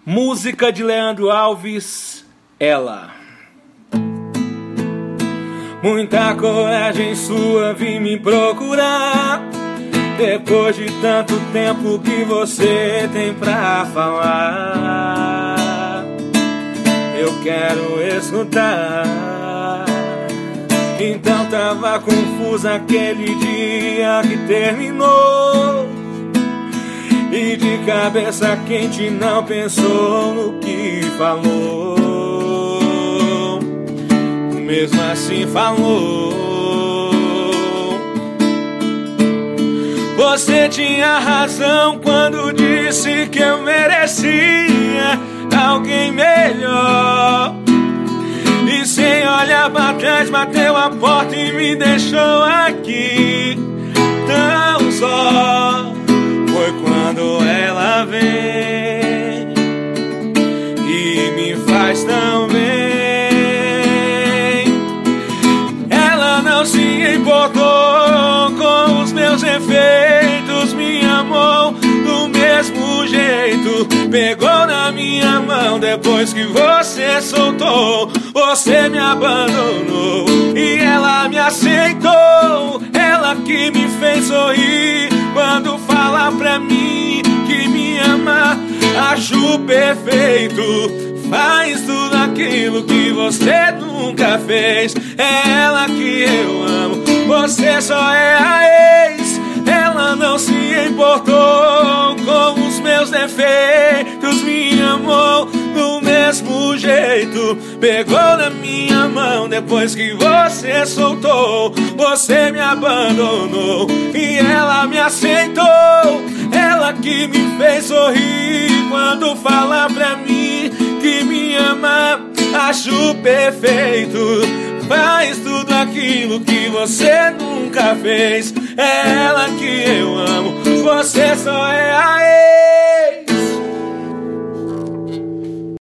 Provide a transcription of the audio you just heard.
Música de Leandro Alves, Ela. Muita coragem sua vir me procurar, depois de tanto tempo que você tem pra falar. Eu quero escutar. Então tava confusa aquele dia que terminou, e de cabeça quente não pensou no que falou. Mesmo assim falou. Você tinha razão quando disse que eu merecia alguém melhor, e sem olhar pra trás bateu a porta e me deixou aqui tão só. Foi quando ela vem e me faz tão bem. Ela não se importou com os meus efeitos, me amou do mesmo jeito. Pegou na minha mão depois que você soltou. Você me abandonou e ela me aceitou. Ela que me fez sorrir quando fala pra mim que me ama. Acho perfeito, faz tudo aquilo que você nunca fez. É ela que eu amo, você só é a ex. Ela não se importou com os meus defeitos, me amou do mesmo jeito. Pegou na minha mão depois que você soltou. Você me abandonou e ela me aceitou. Ela que me fez sorrir quando fala pra mim que me ama. Acho perfeito, faz tudo aquilo que você nunca fez. É ela que eu amo, você só é a